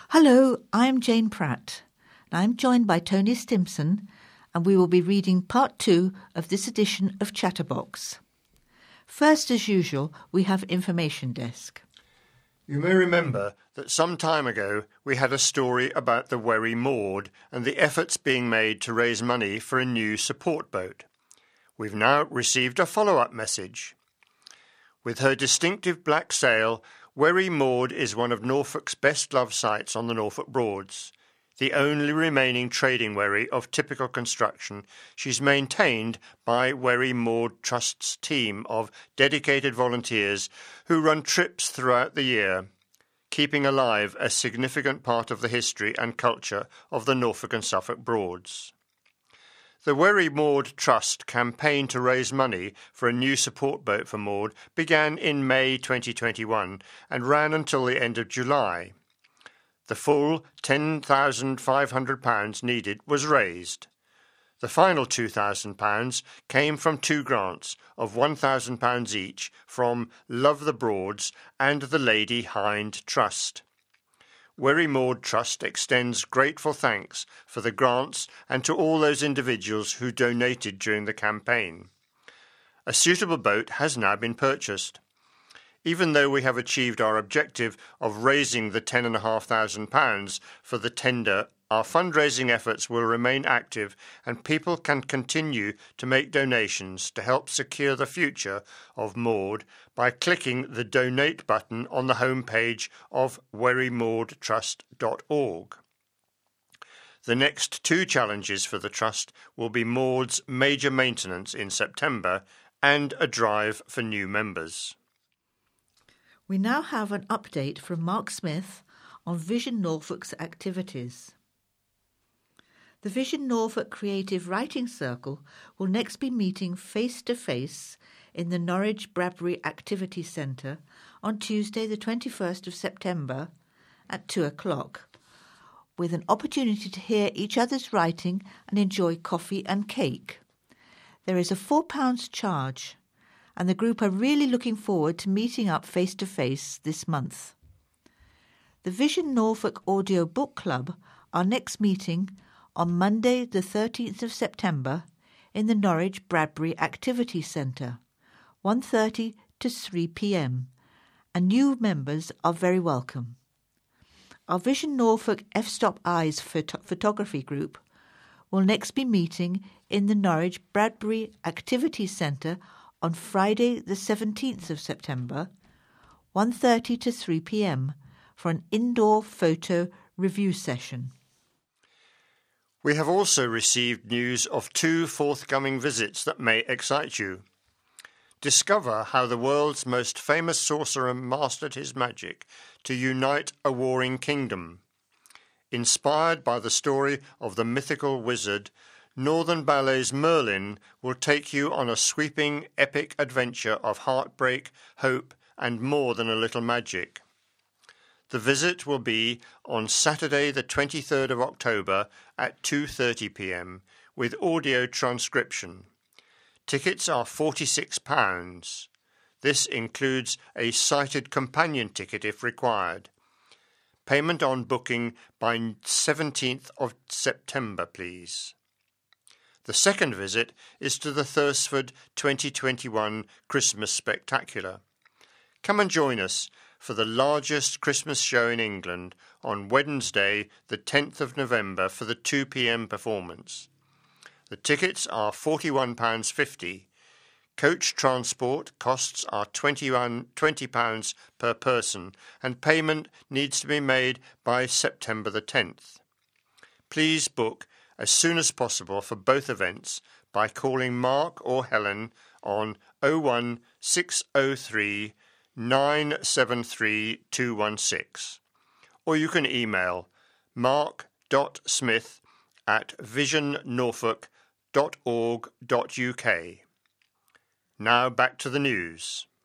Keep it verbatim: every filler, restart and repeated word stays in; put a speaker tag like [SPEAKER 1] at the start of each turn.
[SPEAKER 1] Hello, I'm Jane Pratt. I'm joined by Tony Stimson, and we will be reading part two of this edition of Chatterbox. First, as usual, we have Information Desk.
[SPEAKER 2] You may remember that some time ago we had a story about the Wherry Maud and the efforts being made to raise money for a new support boat. We've now received a follow-up message. With her distinctive black sail, Wherry Maud is one of Norfolk's best-loved sites on the Norfolk Broads. The only remaining trading wherry of typical construction, she's maintained by Wherry Maud Trust's team of dedicated volunteers who run trips throughout the year, keeping alive a significant part of the history and culture of the Norfolk and Suffolk Broads. The Wherry Maud Trust campaign to raise money for a new support boat for Maud began in May twenty twenty-one and ran until the end of July. The full ten thousand five hundred pounds needed was raised. The final two thousand pounds came from two grants of one thousand pounds each from Love the Broads and the Lady Hind Trust. Wherry Maud Trust extends grateful thanks for the grants and to all those individuals who donated during the campaign. A suitable boat has now been purchased. Even though we have achieved our objective of raising the ten thousand five hundred pounds for the tender, our fundraising efforts will remain active and people can continue to make donations to help secure the future of Maud by clicking the donate button on the homepage of wherry maud trust dot org. The next two challenges for the Trust will be Maud's major maintenance in September and a drive for new members.
[SPEAKER 1] We now have an update from Mark Smith on Vision Norfolk's activities. The Vision Norfolk Creative Writing Circle will next be meeting face-to-face in the Norwich Bradbury Activity Centre on Tuesday the twenty-first of September at two o'clock, with an opportunity to hear each other's writing and enjoy coffee and cake. There is a four pounds charge, and the group are really looking forward to meeting up face-to-face this month. The Vision Norfolk Audio Book Club are next meeting on Monday the thirteenth of September in the Norwich Bradbury Activity Centre, one thirty to three p.m, and new members are very welcome. Our Vision Norfolk F-Stop Eyes phot- photography group will next be meeting in the Norwich Bradbury Activity Centre on Friday the seventeenth of September, one thirty to three p.m, for an indoor photo review session.
[SPEAKER 2] We have also received news of two forthcoming visits that may excite you. Discover how the world's most famous sorcerer mastered his magic to unite a warring kingdom. Inspired by the story of the mythical wizard, Northern Ballet's Merlin will take you on a sweeping, epic adventure of heartbreak, hope, and more than a little magic. The visit will be on Saturday the twenty-third of October at two thirty p.m. with audio transcription. Tickets are forty-six pounds. This includes a sighted companion ticket if required. Payment on booking by seventeenth of September, please. The second visit is to the Thursford twenty twenty-one Christmas Spectacular. Come and join us for the largest Christmas show in England on Wednesday the tenth of November for the two p.m. performance. The tickets are forty-one pounds fifty. Coach transport costs are twenty-one, twenty pounds per person and payment needs to be made by September the tenth. Please book as soon as possible for both events by calling Mark or Helen on oh one six oh three nine seven three two one six, or you can email mark dot smith at vision norfolk dot org dot uk. Now back to the news.